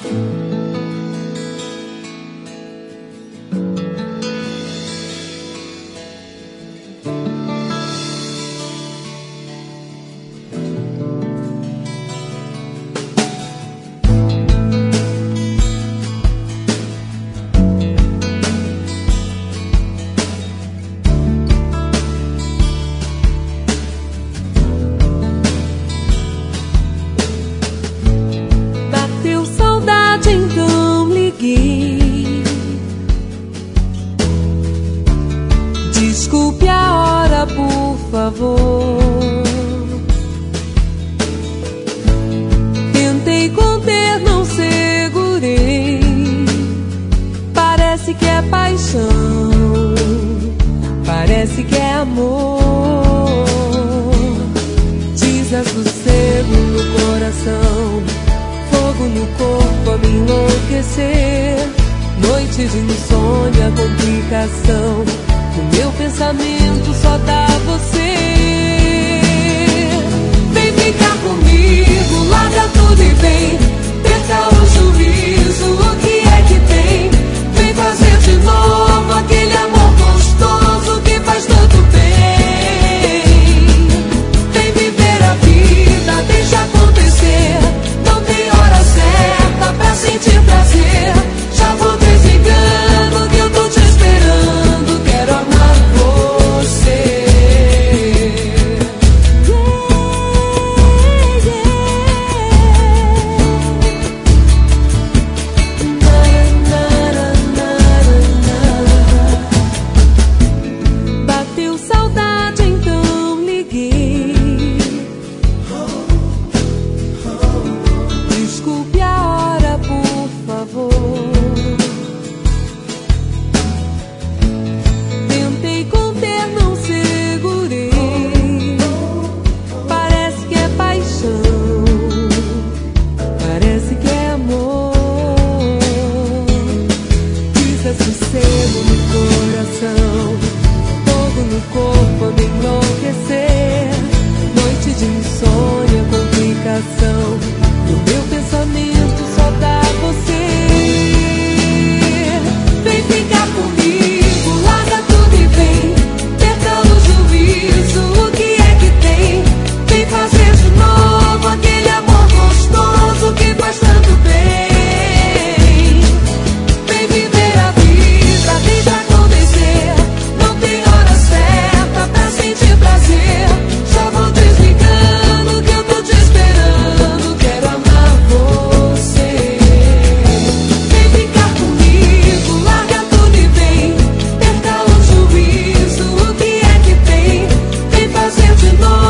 Desculpe a hora, por favor. Tentei conter, não segurei. Parece que é paixão, parece que é amor. Desassossego no coração, fogo no corpo a me enlouquecer. Noite de insônia, complicação. No meu pensamento só dá você. Vem ficar comigo, larga tudo e vem. Perca o juízo, o que é que tem? Vem fazer de novo aquele amor gostoso que faz tanto bem. Vem viver a vida, deixa acontecer. Não tem hora certa pra sentir prazer. Já vou desligando que eu tô te esperando. Quero amar você. Bateu saudade, então liguei. Desculpe a hora, por favor. Tentei conter, não segurei. Parece que é paixão, parece que é amor. Desassossego no coração, fogo no corpo a me enlouquecer. Noite de insônia, complicação. No meu pensamento só dá você. Vem ficar comigo, larga tudo e vem. Perca o juízo, o que é que tem? Vem fazer de novo aquele amor gostoso que faz tanto bem. Vem viver a vida, deixa acontecer. Não tem hora certa pra sentir prazer. Já vou desligando que eu tô te esperando. Quero amar você. Vem ficar comigo, larga tudo e vem. Perca o juízo, o que é que tem? Vem fazer de novo